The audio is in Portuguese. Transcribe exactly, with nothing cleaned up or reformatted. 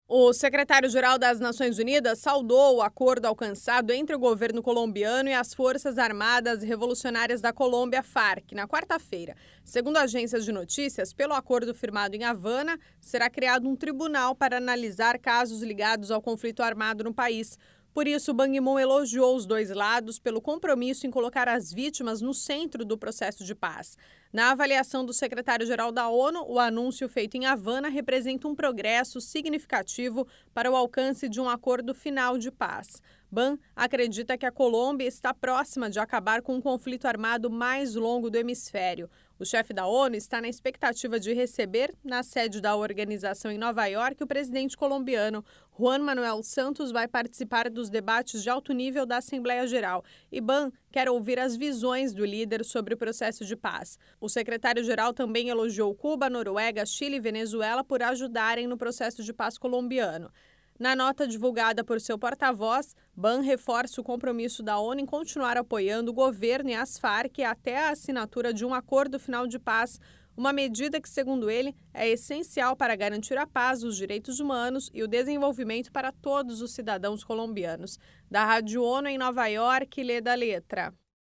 O secretário-geral das Nações Unidas saudou o acordo alcançado entre o governo colombiano e as Forças Armadas Revolucionárias da Colômbia, FARC, na quarta-feira. Segundo agências de notícias, pelo acordo firmado em Havana, será criado um tribunal para analisar casos ligados ao conflito armado no país. Por isso, Ban Ki-moon elogiou os dois lados pelo compromisso em colocar as vítimas no centro do processo de paz. Na avaliação do secretário-geral da ONU, o anúncio feito em Havana representa um progresso significativo para o alcance de um acordo final de paz. Ban acredita que a Colômbia está próxima de acabar com o conflito armado mais longo do hemisfério. O chefe da ONU está na expectativa de receber, na sede da organização em Nova York, o presidente colombiano. Juan Manuel Santos vai participar dos debates de alto nível da Assembleia Geral. E Ban quer ouvir as visões do líder sobre o processo de paz. O secretário-geral também elogiou Cuba, Noruega, Chile e Venezuela por ajudarem no processo de paz colombiano. Na nota divulgada por seu porta-voz, Ban reforça o compromisso da ONU em continuar apoiando o governo e as FARC até a assinatura de um acordo final de paz, uma medida que, segundo ele, é essencial para garantir a paz, os direitos humanos e o desenvolvimento para todos os cidadãos colombianos. Da Rádio ONU em Nova York, Leda Letra.